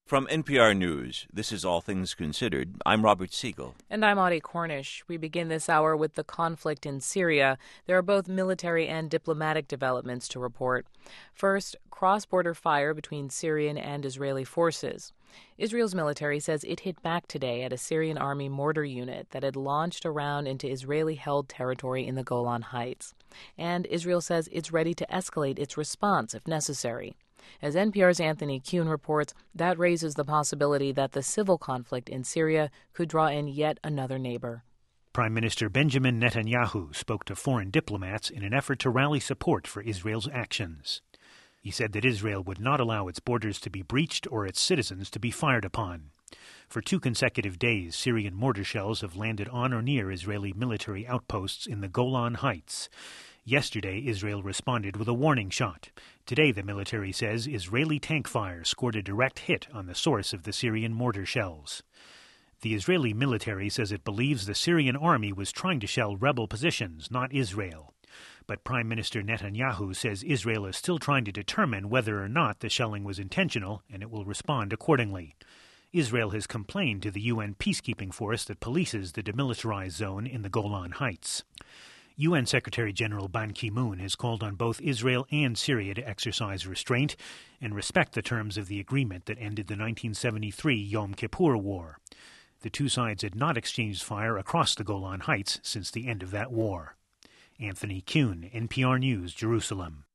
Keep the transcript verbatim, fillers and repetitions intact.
From N P R News, this is All Things Considered. I'm Robert Siegel. And I'm Audie Cornish. We begin this hour with the conflict in Syria. There are both military and diplomatic developments to report. First, cross-border fire between Syrian and Israeli forces. Israel's military says it hit back today at a Syrian army mortar unit that had launched a round into Israeli-held territory in the Golan Heights. And Israel says it's ready to escalate its response if necessary. As N P R's Anthony Kuhn reports, that raises the possibility that the civil conflict in Syria could draw in yet another neighbor. Prime Minister Benjamin Netanyahu spoke to foreign diplomats in an effort to rally support for Israel's actions. He said that Israel would not allow its borders to be breached or its citizens to be fired upon. For two consecutive days, Syrian mortar shells have landed on or near Israeli military outposts in the Golan Heights. Yesterday, Israel responded with a warning shot. Today, the military says Israeli tank fire scored a direct hit on the source of the Syrian mortar shells. The Israeli military says it believes the Syrian army was trying to shell rebel positions, not Israel. But Prime Minister Netanyahu says Israel is still trying to determine whether or not the shelling was intentional, and it will respond accordingly. Israel has complained to the U N peacekeeping force that polices the demilitarized zone in the Golan Heights. U N Secretary-General Ban Ki-moon has called on both Israel and Syria to exercise restraint and respect the terms of the agreement that ended the nineteen seventy-three Yom Kippur War. The two sides had not exchanged fire across the Golan Heights since the end of that war. Anthony Kuhn, N P R News, Jerusalem.